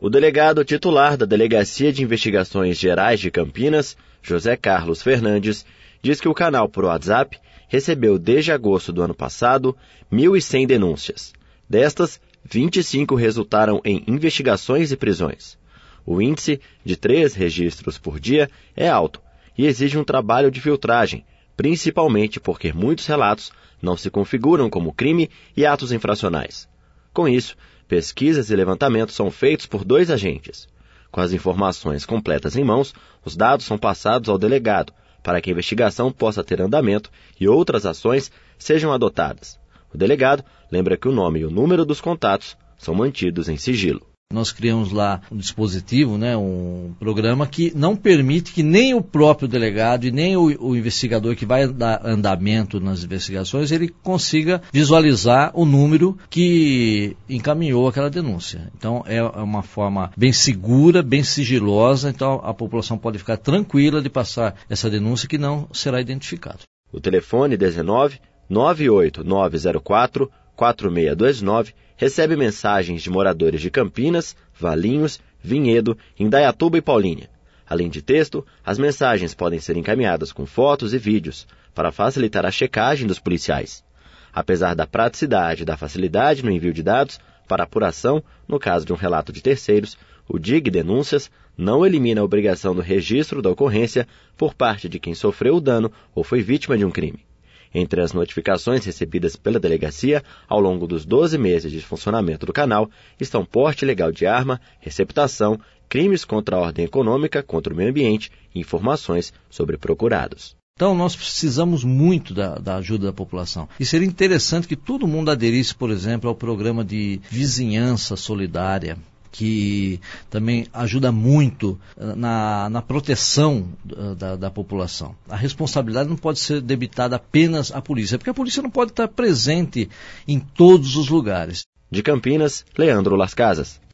O delegado titular da Delegacia de Investigações Gerais de Campinas, José Carlos Fernandes, diz que o canal por WhatsApp recebeu desde agosto do ano passado 1.100 denúncias. Destas, 25 resultaram em investigações e prisões. O índice de 3 registros por dia é alto e exige um trabalho de filtragem, principalmente porque muitos relatos não se configuram como crime e atos infracionais. Com isso, pesquisas e levantamentos são feitos por 2 agentes. Com as informações completas em mãos, os dados são passados ao delegado, para que a investigação possa ter andamento e outras ações sejam adotadas. O delegado lembra que o nome e o número dos contatos são mantidos em sigilo. Nós criamos lá um dispositivo, um programa que não permite que nem o próprio delegado e nem o investigador que vai dar andamento nas investigações, ele consiga visualizar o número que encaminhou aquela denúncia. Então é uma forma bem segura, bem sigilosa, então a população pode ficar tranquila de passar essa denúncia que não será identificado. O telefone 19 98904 4629 recebe mensagens de moradores de Campinas, Valinhos, Vinhedo, Indaiatuba e Paulínia. Além de texto, as mensagens podem ser encaminhadas com fotos e vídeos, para facilitar a checagem dos policiais. Apesar da praticidade e da facilidade no envio de dados para apuração, no caso de um relato de terceiros, o DIG Denúncias não elimina a obrigação do registro da ocorrência por parte de quem sofreu o dano ou foi vítima de um crime. Entre as notificações recebidas pela delegacia ao longo dos 12 meses de funcionamento do canal estão porte ilegal de arma, receptação, crimes contra a ordem econômica, contra o meio ambiente e informações sobre procurados. Então nós precisamos muito da ajuda da população. E seria interessante que todo mundo aderisse, por exemplo, ao programa de vizinhança solidária, que também ajuda muito na proteção da população. A responsabilidade não pode ser debitada apenas à polícia, porque a polícia não pode estar presente em todos os lugares. De Campinas, Leandro Las Casas.